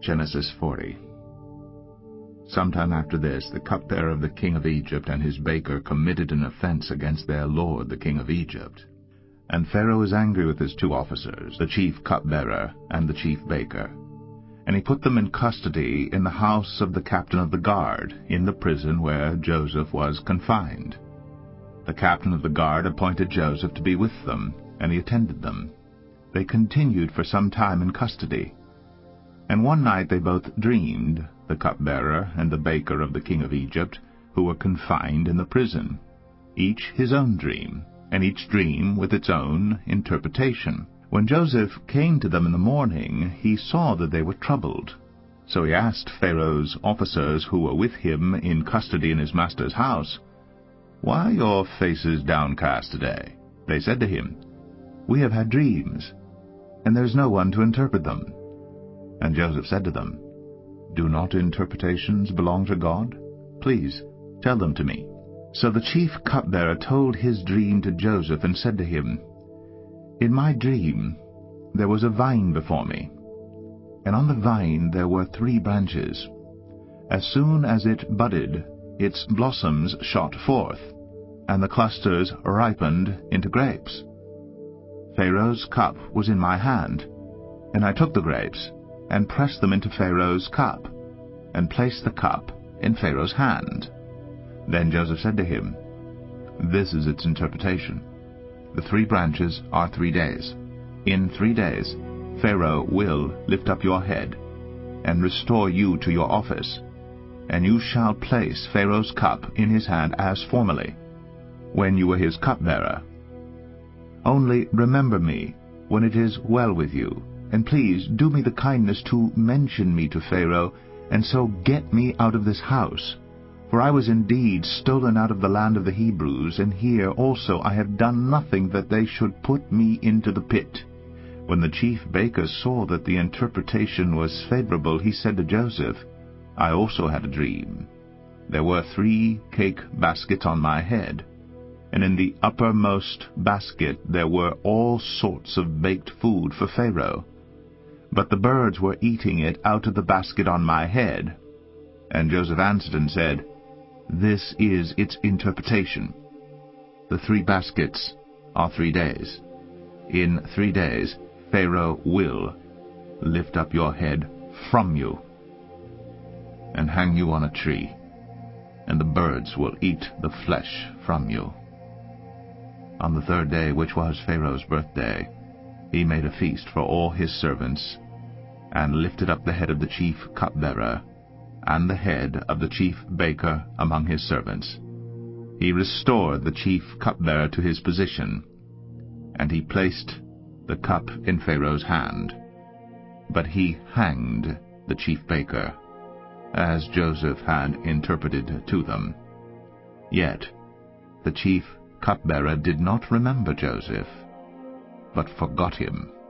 Genesis 40. Sometime after this, the cupbearer of the king of Egypt and his baker committed an offense against their lord the king of Egypt. And Pharaoh was angry with his 2 officers, the chief cupbearer and the chief baker. And he put them in custody in the house of the captain of the guard, in the prison where Joseph was confined. The captain of the guard appointed Joseph to be with them, and he attended them. They continued for some time in custody. And one night they both dreamed, the cupbearer and the baker of the king of Egypt, who were confined in the prison, each his own dream, and each dream with its own interpretation. When Joseph came to them in the morning, he saw that they were troubled. So he asked Pharaoh's officers who were with him in custody in his master's house, "Why are your faces downcast today?" They said to him, "We have had dreams, and there is no one to interpret them." And Joseph said to them, "Do not interpretations belong to God? Please, tell them to me." So the chief cupbearer told his dream to Joseph and said to him, "In my dream there was a vine before me, and on the vine there were 3 branches. As soon as it budded, its blossoms shot forth, and the clusters ripened into grapes. Pharaoh's cup was in my hand, and I took the grapes and pressed them into Pharaoh's cup, and placed the cup in Pharaoh's hand." Then Joseph said to him, "This is its interpretation. The 3 branches are 3 days. In 3 days Pharaoh will lift up your head, and restore you to your office, and you shall place Pharaoh's cup in his hand as formerly, when you were his cupbearer. Only remember me when it is well with you, and please do me the kindness to mention me to Pharaoh, and so get me out of this house. For I was indeed stolen out of the land of the Hebrews, and here also I have done nothing that they should put me into the pit." When the chief baker saw that the interpretation was favorable, he said to Joseph, "I also had a dream. There were 3 cake baskets on my head, and in the uppermost basket there were all sorts of baked food for Pharaoh. But the birds were eating it out of the basket on my head." And Joseph answered and said, "This is its interpretation. The 3 baskets are 3 days. In 3 days Pharaoh will lift up your head from you and hang you on a tree, and the birds will eat the flesh from you." On the 3rd day, which was Pharaoh's birthday, he made a feast for all his servants, and lifted up the head of the chief cupbearer and the head of the chief baker among his servants. He restored the chief cupbearer to his position, and he placed the cup in Pharaoh's hand. But he hanged the chief baker, as Joseph had interpreted to them. Yet the chief cupbearer did not remember Joseph, but forgot him.